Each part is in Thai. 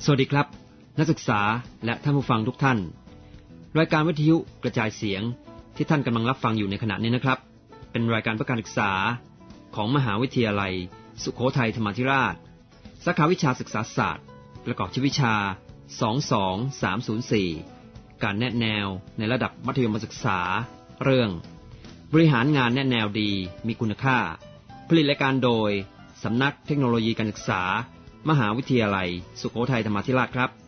วัสดีครับนักศึกษาและท่านผู้ฟังทุกท่านรายการวิทยุกระจายเสียงที่ท่านกำลังรับฟังอยู่ในขณะนี้นะครับเป็นรายการเพื่อการศึกษาของมหาวิทยาลัยสุโขทัยธรรมาธิราชสาขาวิชาศึกษาศาสตร์ประกอบชื่อวิชา22304การแนะแนวในระดับมัธยมศึกษาเรื่องบริหารงานแนะแนวดีมีคุณค่าผลิตรายการโดยสำนักเทคโนโลยีการศึกษามหาวิทยาลัยสุโขทัยธรรมาธิราชครับ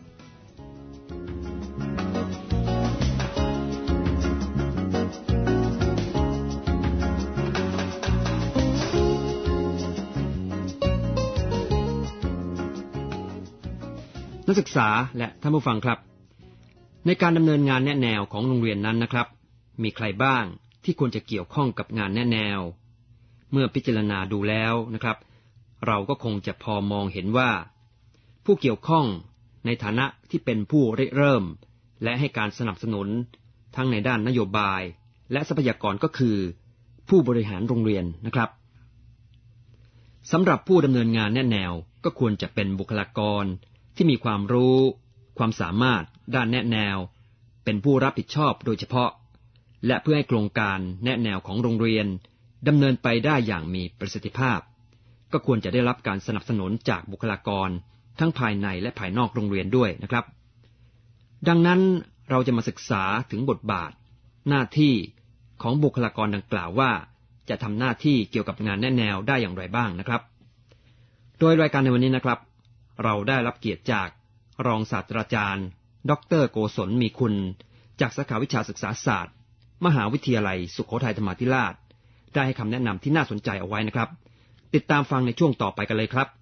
นักศึกษาและท่านผู้ฟังครับในการดำเนินงานแนะแนวของโรงเรียนนั้นนะครับมีใครบ้างที่ควรจะเกี่ยวข้องกับงานแนะแนวเมื่อพิจารณาดูแล้วนะครับเราก็คงจะพอมองเห็นว่าผู้เกี่ยวข้องในฐานะที่เป็นผู้ริเริ่มและให้การสนับสนุนทั้งในด้านนโยบายและทรัพยากรก็คือผู้บริหารโรงเรียนนะครับสำหรับผู้ดำเนินงานแนะแนวก็ควรจะเป็นบุคลากรที่มีความรู้ความสามารถด้านแนะแนวเป็นผู้รับผิดชอบโดยเฉพาะและเพื่อให้โครงการแนะแนวของโรงเรียนดำเนินไปได้อย่างมีประสิทธิภาพก็ควรจะได้รับการสนับสนุนจากบุคลากรทั้งภายในและภายนอกโรงเรียนด้วยนะครับดังนั้นเราจะมาศึกษาถึงบทบาทหน้าที่ของบุคลากรดังกล่าวว่าจะทำหน้าที่เกี่ยวกับงานแนะแนวได้อย่างไรบ้างนะครับโดยรายการในวันนี้นะครับเราได้รับเกียรติจากรองศาสตราจารย์ดร.โกศลมีคุณจากสาขาวิชาศึกษาศาสตร์มหาวิทยาลัยสุโขทัยธรรมาธิราชได้ให้คำแนะนำที่น่าสนใจเอาไว้นะครับติดตามฟังในช่วงต่อไปกันเลยครับ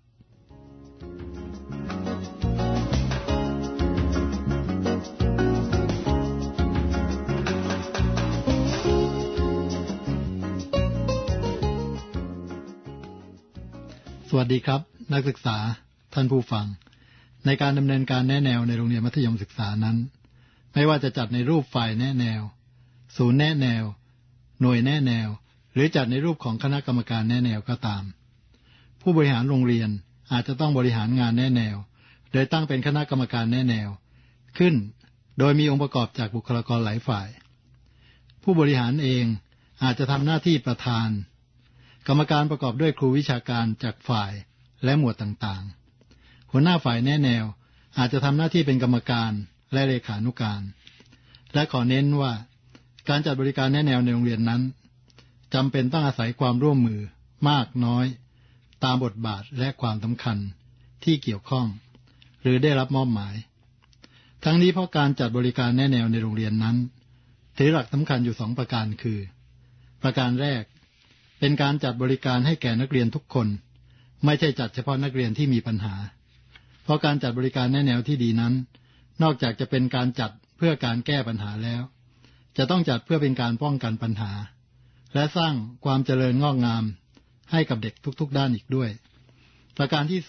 สวัสดีครับนักศึกษาท่านผู้ฟังในการดำเนินการแนะแนวในโรงเรียนมัธยมศึกษานั้นไม่ว่าจะจัดในรูปฝ่ายแนะแนวศูนย์แนะแนวหน่วยแนะแนวหรือจัดในรูปของคณะกรรมการแนะแนวก็ตามผู้บริหารโรงเรียนอาจจะต้องบริหารงานแนะแนวโดยตั้งเป็นคณะกรรมการแนะแนวขึ้นโดยมีองค์ประกอบจากบุคลากรหลายฝ่ายผู้บริหารเองอาจจะทำหน้าที่ประธานกรรมการประกอบด้วยครูวิชาการจากฝ่ายและหมวดต่างๆหัวหน้าฝ่ายแนะแนวอาจจะทำหน้าที่เป็นกรรมการและเลขานุการและขอเน้นว่าการจัดบริการแนะแนวในโรงเรียนนั้นจำเป็นต้องอาศัยความร่วมมือมากน้อยตามบทบาทและความสำคัญที่เกี่ยวข้องหรือได้รับมอบหมายทั้งนี้เพราะการจัดบริการแนะแนวในโรงเรียนนั้นถือหลักสำคัญอยู่2ประการคือประการแรกเป็นการจัดบริการให้แก่นักเรียนทุกคนไม่ใช่จัดเฉพาะนักเรียนที่มีปัญหาเพราะการจัดบริการแนะแนวที่ดีนั้นนอกจากจะเป็นการจัดเพื่อการแก้ปัญหาแล้วจะต้องจัดเพื่อเป็นการป้องกันปัญหาและสร้างความเจริญงอกงามให้กับเด็กทุกๆด้านอีกด้วยประการที่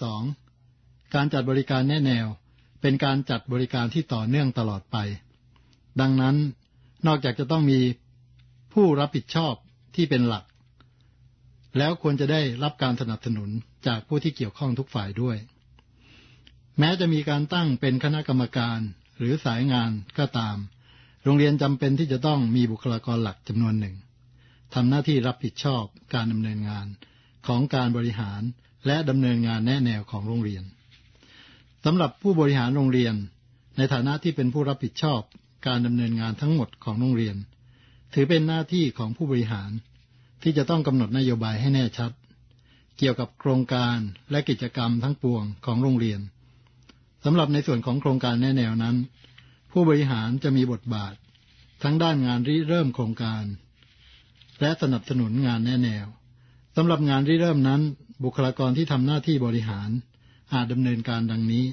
2การจัดบริการแนะแนวเป็นการจัดบริการที่ต่อเนื่องตลอดไปดังนั้นนอกจากจะต้องมีผู้รับผิดชอบที่เป็นหลักแล้วควรจะได้รับการสนับสนุนจากผู้ที่เกี่ยวข้องทุกฝ่ายด้วยแม้จะมีการตั้งเป็นคณะกรรมการหรือสายงานก็ตามโรงเรียนจำเป็นที่จะต้องมีบุคลากรหลักจำนวนหนึ่งทำหน้าที่รับผิดชอบการดำเนินงานของการบริหารและดำเนินงานแนะแนวของโรงเรียนสำหรับผู้บริหารโรงเรียนในฐานะที่เป็นผู้รับผิดชอบการดำเนินงานทั้งหมดของโรงเรียนถือเป็นหน้าที่ของผู้บริหารที่จะต้องกำหนดนโยบายให้แน่ชัดเกี่ยวกับโครงการและกิจกรรมทั้งปวงของโรงเรียนสำหรับในส่วนของโครงการแนะแนวนั้นผู้บริหารจะมีบทบาททั้งด้านงานริเริ่มโครงการและสนับสนุนงานแนะแนวสำหรับงานริเริ่มนั้นบุคลากรที่ทำหน้าที่บริหารอาจดำเนินการดังนี้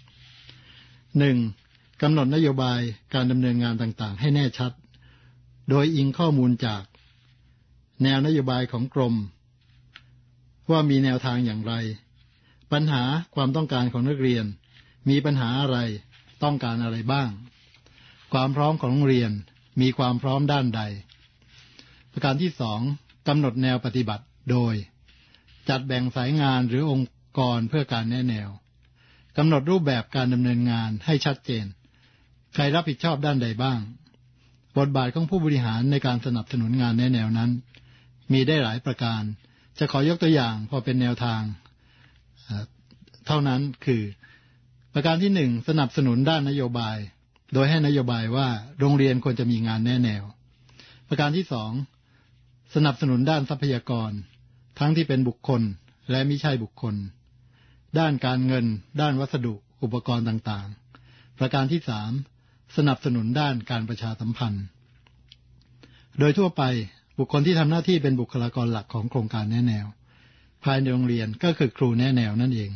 1. กำหนดนโยบายการดำเนินงานต่างๆให้แน่ชัดโดยอิงข้อมูลจากแนวนโยบายของกรมว่ามีแนวทางอย่างไรปัญหาความต้องการของนักเรียนมีปัญหาอะไรต้องการอะไรบ้างความพร้อมของโรงเรียนมีความพร้อมด้านใดประการที่2กำหนดแนวปฏิบัติโดยจัดแบ่งสายงานหรือองค์กรเพื่อการแนะแนวกำหนดรูปแบบการดำเนินงานให้ชัดเจนใครรับผิดชอบด้านใดบ้างบทบาทของผู้บริหารในการสนับสนุนงานแนวนั้นมีได้หลายประการจะขอยกตัวอย่างพอเป็นแนวทางเท่านั้นคือประการที่1สนับสนุนด้านนโยบายโดยให้นโยบายว่าโรงเรียนควรจะมีงานแนวประการที่2สนับสนุนด้านทรัพยากรทั้งที่เป็นบุคคลและไม่ใช่บุคคลด้านการเงินด้านวัสดุอุปกรณ์ต่างๆประการที่3สนับสนุนด้านการประชาสัมพันธ์โดยทั่วไปบุคคลที่ทำหน้าที่เป็นบุคลากรหลักของโครงการแนวภายในโรงเรียนก็คือครูแนวนั่นเอง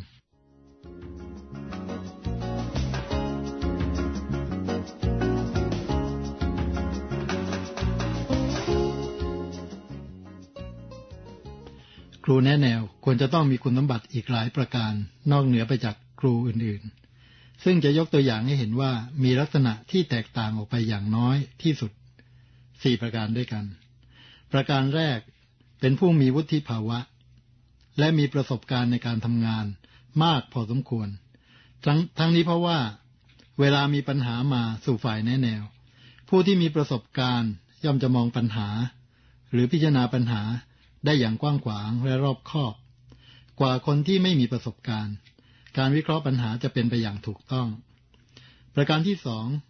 ครูแนวควรจะต้องมีคุณสมบัติอีกหลายประการนอกเหนือไปจากครูอื่นๆซึ่งจะยกตัวอย่างให้เห็นว่ามีลักษณะที่แตกต่างออกไปอย่างน้อยที่สุด4ประการด้วยกันประการแรกเป็นผู้มีวุฒิภาวะและมีประสบการณ์ในการทำงานมากพอสมควรทั้งนี้เพราะว่าเวลามีปัญหามาสู่ฝ่ายแนวผู้ที่มีประสบการณ์ย่อมจะมองปัญหาหรือพิจารณาปัญหาได้อย่างกว้างขวางและรอบคอบกว่าคนที่ไม่มีประสบการณ์การวิเคราะห์ปัญหาจะเป็นไปอย่างถูกต้องประการที่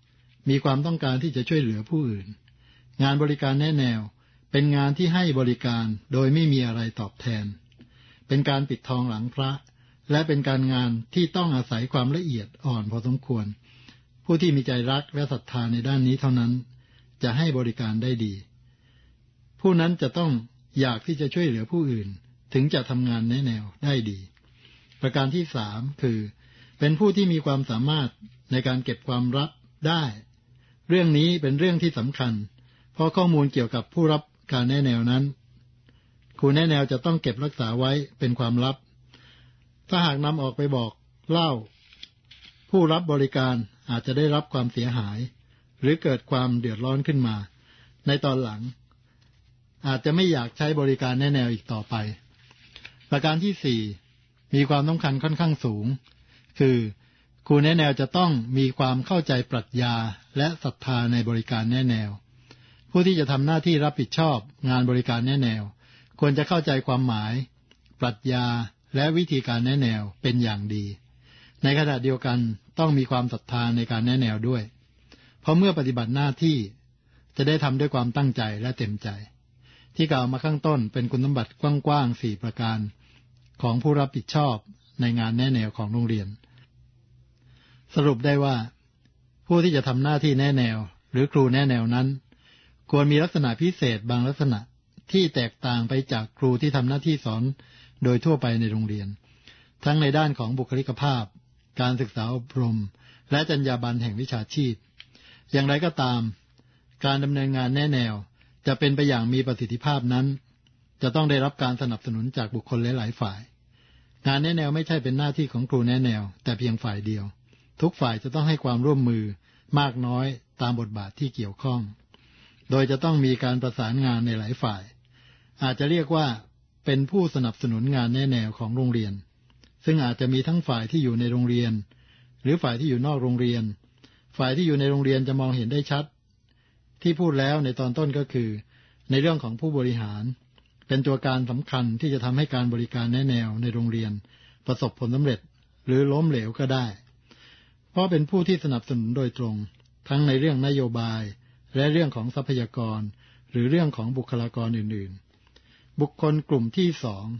2มีความต้องการที่จะช่วยเหลือผู้อื่นงานบริการแนวเป็นงานที่ให้บริการโดยไม่มีอะไรตอบแทนเป็นการปิดทองหลังพระและเป็นการงานที่ต้องอาศัยความละเอียดอ่อนพอสมควรผู้ที่มีใจรักและศรัทธาในด้านนี้เท่านั้นจะให้บริการได้ดีผู้นั้นจะต้องอยากที่จะช่วยเหลือผู้อื่นถึงจะทำงานแนวได้ดีประการที่3คือเป็นผู้ที่มีความสามารถในการเก็บความลับได้เรื่องนี้เป็นเรื่องที่สำคัญเพราะข้อมูลเกี่ยวกับผู้รับการแนวนั้นครูแนวจะต้องเก็บรักษาไว้เป็นความลับถ้าหากนำออกไปบอกเล่าผู้รับบริการอาจจะได้รับความเสียหายหรือเกิดความเดือดร้อนขึ้นมาในตอนหลังอาจจะไม่อยากใช้บริการแนวอีกต่อไปประการที่4มีความสำคัญค่อนข้างสูงคือครูแนวจะต้องมีความเข้าใจปรัชญาและศรัทธาในบริการแนวผู้ที่จะทำหน้าที่รับผิดชอบงานบริการแนวควรจะเข้าใจความหมายปรัชญาและวิธีการแนวเป็นอย่างดีในขณะเดียวกันต้องมีความศรัทธาในการแนวด้วยเพราะเมื่อปฏิบัติหน้าที่จะได้ทำด้วยความตั้งใจและเต็มใจที่กล่าวมาข้างต้นเป็นคุณสมบัติกว้างๆ4ประการของผู้รับผิดชอบในงานแนวของโรงเรียนสรุปได้ว่าผู้ที่จะทำหน้าที่แนวหรือครูแนวนั้นควรมีลักษณะพิเศษบางลักษณะที่แตกต่างไปจากครูที่ทำหน้าที่สอนโดยทั่วไปในโรงเรียนทั้งในด้านของบุคลิกภาพการศึกษาอบรมและจรรยาบรรณแห่งวิชาชีพอย่างไรก็ตามการดำเนินงานแนวจะเป็นไปอย่างมีประสิทธิภาพนั้นจะต้องได้รับการสนับสนุนจากบุคคลหลายๆฝ่ายงานแนวไม่ใช่เป็นหน้าที่ของครูแนวแต่เพียงฝ่ายเดียวทุกฝ่ายจะต้องให้ความร่วมมือมากน้อยตามบทบาทที่เกี่ยวข้องโดยจะต้องมีการประสานงานในหลายฝ่ายอาจจะเรียกว่าเป็นผู้สนับสนุนงานแนวของโรงเรียนซึ่งอาจจะมีทั้งฝ่ายที่อยู่ในโรงเรียนหรือฝ่ายที่อยู่นอกโรงเรียนฝ่ายที่อยู่ในโรงเรียนจะมองเห็นได้ชัดที่พูดแล้วในตอนต้นก็คือในเรื่องของผู้บริหารเป็นตัวการสำคัญที่จะทำให้การบริการแนวในโรงเรียนประสบผลสำเร็จหรือล้มเหลวก็ได้เพราะเป็นผู้ที่สนับสนุนโดยตรงทั้งในเรื่องนโยบายและเรื่องของทรัพยากรหรือเรื่องของบุคลากรอื่นๆบุคคลกลุ่มที่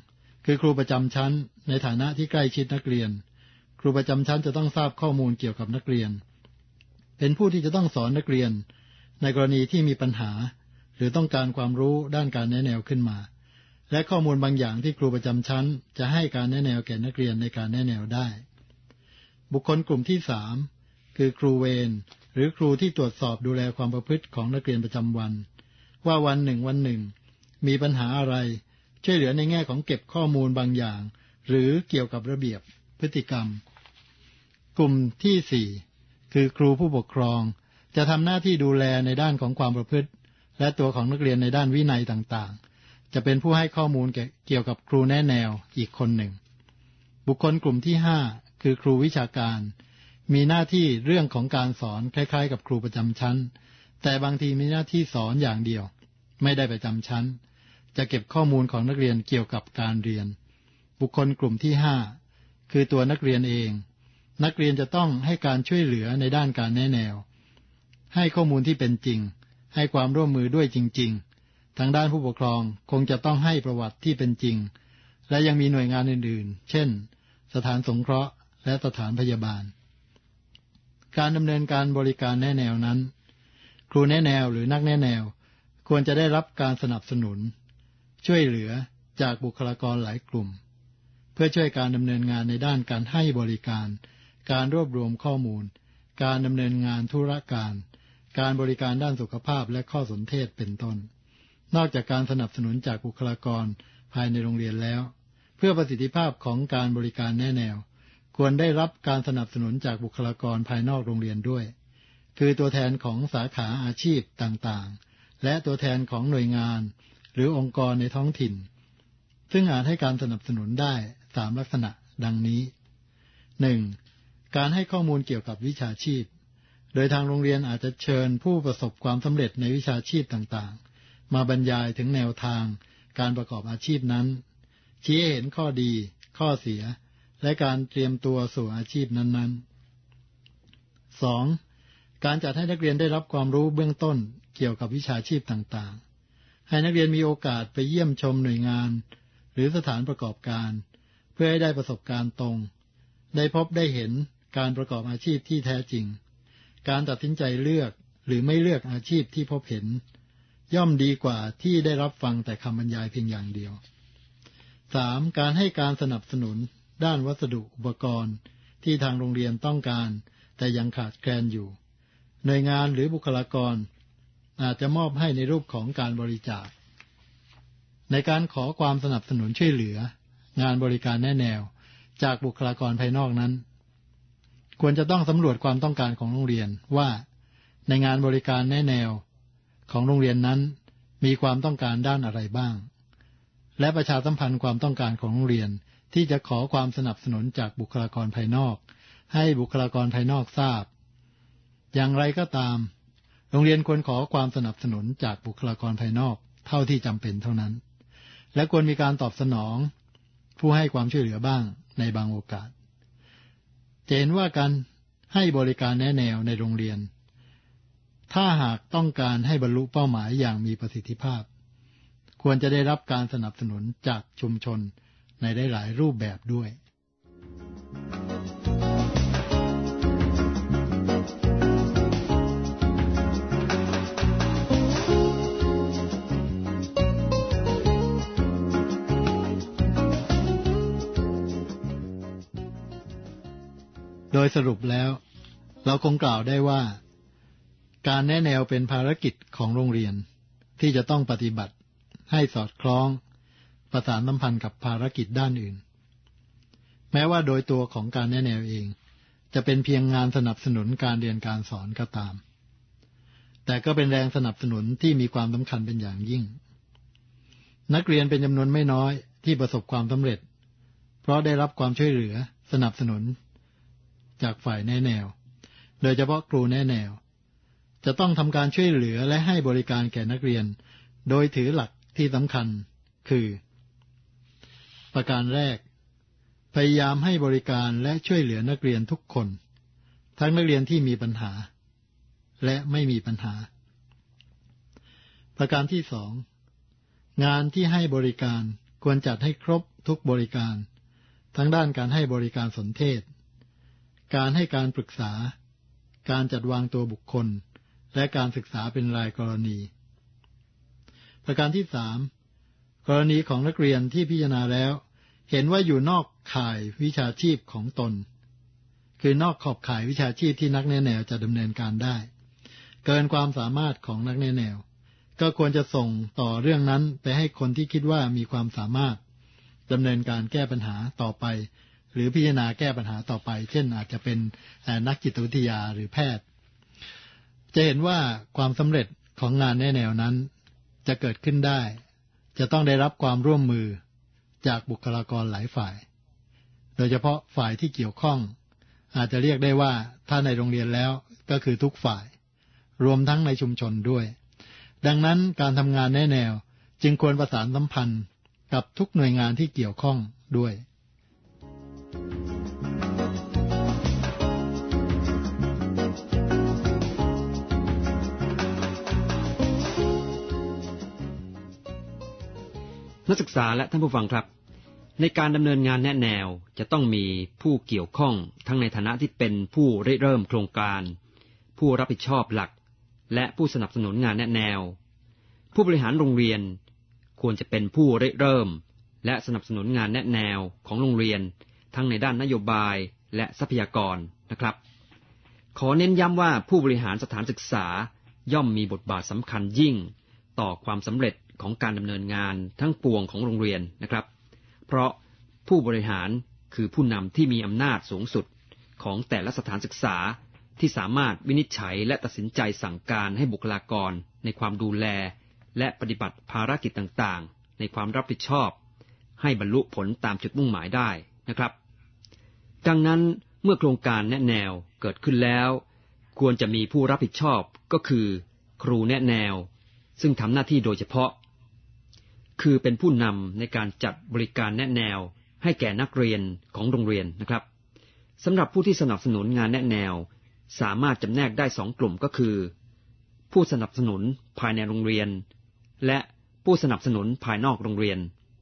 2คือครูประจำชั้นในฐานะที่ใกล้ชิดนักเรียนครูประจำชั้นจะต้องทราบข้อมูลเกี่ยวกับนักเรียนเป็นผู้ที่จะต้องสอนนักเรียนในกรณีที่มีปัญหาหรือต้องการความรู้ด้านการแนวขึ้นมาและข้อมูลบางอย่างที่ครูประจำชั้นจะให้การแนวแก่นักเรียนในการแนวได้บุคคลกลุ่มที่3คือครูเวรหรือครูที่ตรวจสอบดูแลความประพฤติของนักเรียนประจำวันว่าวันหนึ่งมีปัญหาอะไรช่วยเหลือในแง่ของเก็บข้อมูลบางอย่างหรือเกี่ยวกับระเบียบพฤติกรรมกลุ่มที่4คือครูผู้ปกครองจะทำหน้าที่ดูแลในด้านของความประพฤติและตัวของนักเรียนในด้านวินัยต่างๆจะเป็นผู้ให้ข้อมูลเกี่ยวกับครูแนวอีกคนหนึ่งบุคคลกลุ่มที่5 คือครูวิชาการมีหน้าที่เรื่องของการสอนคล้ายๆกับครูประจำชั้นแต่บางทีมีหน้าที่สอนอย่างเดียวไม่ได้ประจำชั้นจะเก็บข้อมูลของนักเรียนเกี่ยวกับการเรียนบุคคลกลุ่มที่5คือตัวนักเรียนเองนักเรียนจะต้องให้การช่วยเหลือในด้านการแนะแนวให้ข้อมูลที่เป็นจริงให้ความร่วมมือด้วยจริงๆทางด้านผู้ปกครองคงจะต้องให้ประวัติที่เป็นจริงและยังมีหน่วยงานอื่นๆเช่นสถานสงเคราะห์และสถานพยาบาลการดำเนินการบริการแนะแนวนั้นครูแนะแนวหรือนักแนะแนวควรจะได้รับการสนับสนุนช่วยเหลือจากบุคลากรหลายกลุ่มเพื่อช่วยการดำเนินงานในด้านการให้บริการการรวบรวมข้อมูลการดำเนินงานธุรการการบริการด้านสุขภาพและข้อสนเทศเป็นต้นนอกจากการสนับสนุนจากบุคลากรภายในโรงเรียนแล้วเพื่อประสิทธิภาพของการบริการแนะแนวควรได้รับการสนับสนุนจากบุคลากรภายนอกโรงเรียนด้วยคือตัวแทนของสาขาอาชีพต่างๆและตัวแทนของหน่วยงานหรือองค์กรในท้องถิ่นซึ่งอาจให้การสนับสนุนได้3ลักษณะดังนี้ 1. การให้ข้อมูลเกี่ยวกับวิชาชีพโดยทางโรงเรียนอาจจะเชิญผู้ประสบความสำเร็จในวิชาชีพต่างๆมาบรรยายถึงแนวทางการประกอบอาชีพนั้นชี้ให้เห็นข้อดีข้อเสียและการเตรียมตัวสู่อาชีพนั้นๆ 2. การจัดให้นักเรียนได้รับความรู้เบื้องต้นเกี่ยวกับวิชาชีพต่างๆให้นักเรียนมีโอกาสไปเยี่ยมชมหน่วยงานหรือสถานประกอบการเพื่อให้ได้ประสบการณ์ตรงได้พบได้เห็นการประกอบอาชีพที่แท้จริงการตัดสินใจเลือกหรือไม่เลือกอาชีพที่พบเห็นย่อมดีกว่าที่ได้รับฟังแต่คำบรรยายเพียงอย่างเดียว 3. การให้การสนับสนุนด้านวัสดุอุปกรณ์ที่ทางโรงเรียนต้องการแต่ยังขาดแคลนอยู่หน่วยงานหรือบุคลากรอาจจะมอบให้ในรูปของการบริจาคในการขอความสนับสนุนช่วยเหลืองานบริการแนะแนวจากบุคลากรภายนอกนั้นควรจะต้องสำรวจความต้องการของโรงเรียนว่าในงานบริการแนะแนวของโรงเรียนนั้นมีความต้องการด้านอะไรบ้างและประชาสัมพันธ์ความต้องการของโรงเรียนที่จะขอความสนับสนุนจากบุคลากรภายนอกให้บุคลากรภายนอกทราบอย่างไรก็ตามโรงเรียนควรขอความสนับสนุนจากบุคลากรภายนอกเท่าที่จำเป็นเท่านั้นและควรมีการตอบสนองผู้ให้ความช่วยเหลือบ้างในบางโอกาสจะเห็นว่าการให้บริการแนะแนวในโรงเรียนถ้าหากต้องการให้บรรลุเป้าหมายอย่างมีประสิทธิภาพควรจะได้รับการสนับสนุนจากชุมชนในหลายรูปแบบด้วยโดยสรุปแล้วเราคงกล่าวได้ว่าการแนะแนวเป็นภารกิจของโรงเรียนที่จะต้องปฏิบัติให้สอดคล้องประสานสัมพันธ์กับภารกิจด้านอื่นแม้ว่าโดยตัวของการแนะแนวเองจะเป็นเพียงงานสนับสนุนการเรียนการสอนก็ตามแต่ก็เป็นแรงสนับสนุนที่มีความสำคัญเป็นอย่างยิ่งนักเรียนเป็นจำนวนไม่น้อยที่ประสบความสำเร็จเพราะได้รับความช่วยเหลือสนับสนุนจากฝ่ายแนะแนวโดยเฉพาะครูแนะแนวจะต้องทำการช่วยเหลือและให้บริการแก่นักเรียนโดยถือหลักที่สำคัญคือประการแรกพยายามให้บริการและช่วยเหลือนักเรียนทุกคนทั้งนักเรียนที่มีปัญหาและไม่มีปัญหาประการที่สองงานที่ให้บริการควรจัดให้ครบทุกบริการทั้งด้านการให้บริการสนเทศการให้การปรึกษาการจัดวางตัวบุคคลและการศึกษาเป็นรายกรณีประการที่สามกรณีของนักเรียนที่พิจารณาแล้วเห็นว่าอยู่นอกข่ายวิชาชีพของตนคือนอกขอบข่ายวิชาชีพที่นักแนะแนวจะดำเนินการได้เกินความสามารถของนักแนะแนวก็ควรจะส่งต่อเรื่องนั้นไปให้คนที่คิดว่ามีความสามารถดำเนินการแก้ปัญหาต่อไปหรือพิจารณาแก้ปัญหาต่อไปเช่นอาจจะเป็นนักจิตวิทยาหรือแพทย์จะเห็นว่าความสำเร็จของงานแนะแนวนั้นจะเกิดขึ้นได้จะต้องได้รับความร่วมมือจากบุคลากรหลายฝ่ายโดยเฉพาะฝ่ายที่เกี่ยวข้องอาจจะเรียกได้ว่าถ้าในโรงเรียนแล้วก็คือทุกฝ่ายรวมทั้งในชุมชนด้วยดังนั้นการทำงานแนะแนวจึงควรประสานสัมพันธ์กับทุกหน่วยงานที่เกี่ยวข้องด้วยนักศึกษาและท่านผู้ฟังครับในการดำเนินงานแนะแนวจะต้องมีผู้เกี่ยวข้องทั้งในฐานะที่เป็นผู้ริเริ่มโครงการผู้รับผิดชอบหลักและผู้สนับสนุนงานแนะแนวผู้บริหารโรงเรียนควรจะเป็นผู้ริเริ่มและสนับสนุนงานแนะแนวของโรงเรียนทั้งในด้านนโยบายและทรัพยากรนะครับขอเน้นย้ำว่าผู้บริหารสถานศึกษาย่อมมีบทบาทสำคัญยิ่งต่อความสำเร็จของการดำเนินงานทั้งปวงของโรงเรียนนะครับเพราะผู้บริหารคือผู้นำที่มีอำนาจสูงสุดของแต่ละสถานศึกษาที่สามารถวินิจฉัยและตัดสินใจสั่งการให้บุคลากรในความดูแลและปฏิบัติภารกิจต่างๆในความรับผิดชอบให้บรรลุผลตามจุดมุ่งหมายได้นะครับดังนั้นเมื่อโครงการแนะแนวเกิดขึ้นแล้วควรจะมีผู้รับผิดชอบก็คือครูแนะแนวซึ่งทำหน้าที่โดยเฉพาะคือเป็นผู้นำในการจัดบริการแนะแนวให้แก่นักเรียนของโรงเรียนนะครับสำหรับผู้ที่สนับสนุนงานแนะแนวสามารถจำแนกได้2กลุ่มก็คือผู้สนับสนุนภายในโรงเรียนและผู้สนับสนุนภายนอกโรงเรียน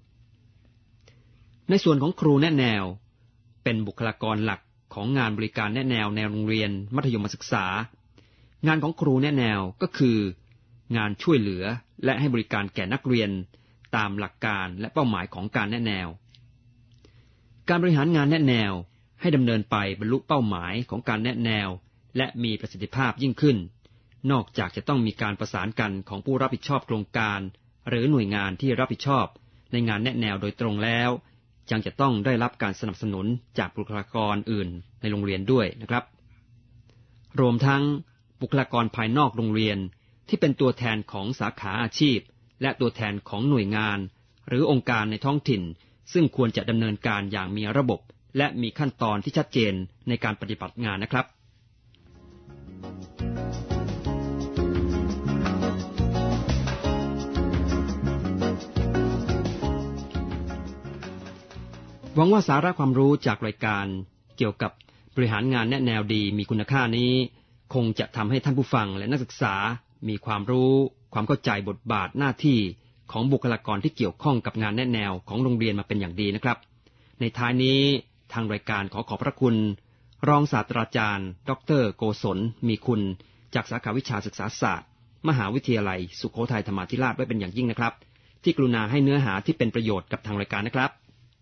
ในส่วนของครูแนะแนวเป็นบุคลากรหลักของงานบริการแนะแนวในโรงเรียนมัธยมศึกษางานของครูแนะแนวก็คืองานช่วยเหลือและให้บริการแก่นักเรียนตามหลักการและเป้าหมายของการแนะแนวการบริหารงานแนะแนวให้ดำเนินไปบรรลุเป้าหมายของการแนะแนวและมีประสิทธิภาพยิ่งขึ้นนอกจากจะต้องมีการประสานกันของผู้รับผิดชอบโครงการหรือหน่วยงานที่รับผิดชอบในงานแนะแนวโดยตรงแล้วยังจะต้องได้รับการสนับสนุนจากบุคลากรอื่นในโรงเรียนด้วยนะครับรวมทั้งบุคลากรภายนอกโรงเรียนที่เป็นตัวแทนของสาขาอาชีพและตัวแทนของหน่วยงานหรือองค์การในท้องถิ่นซึ่งควรจะดำเนินการอย่างมีระบบและมีขั้นตอนที่ชัดเจนในการปฏิบัติงานนะครับหวังว่าสาระความรู้จากรายการเกี่ยวกับบริหารงานแนะแนวดีมีคุณค่านี้คงจะทำให้ท่านผู้ฟังและนักศึกษามีความรู้ความเข้าใจบทบาทหน้าที่ของบุคลากรที่เกี่ยวข้องกับงานแนะแนวของโรงเรียนมาเป็นอย่างดีนะครับในท้ายนี้ทางรายการขอบพระคุณรองศาสตราจารย์ดร.โกศลมีคุณจากสาขาวิชาศึกษาศาสตร์มหาวิทยาลัยสุโขทัยธรรมาธิราชไว้เป็นอย่างยิ่งนะครับที่กรุณาให้เนื้อหาที่เป็นประโยชน์กับทางรายการนะครับ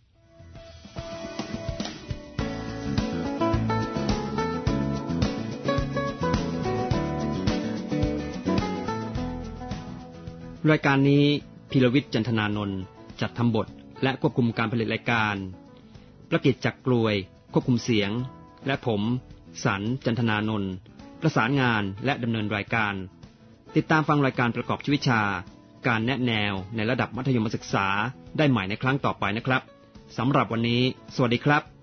รายการนี้พีรวิทย์จันทนานนท์จัดทำบทและควบคุมการผลิตรายการประกิจจักรกลวยควบคุมเสียงและผมสันจันทนานนท์ประสานงานและดำเนินรายการติดตามฟังรายการประกอบชีวิตวิชาการแนะแนวในระดับมัธยมศึกษาได้ใหม่ในครั้งต่อไปนะครับสำหรับวันนี้สวัสดีครับ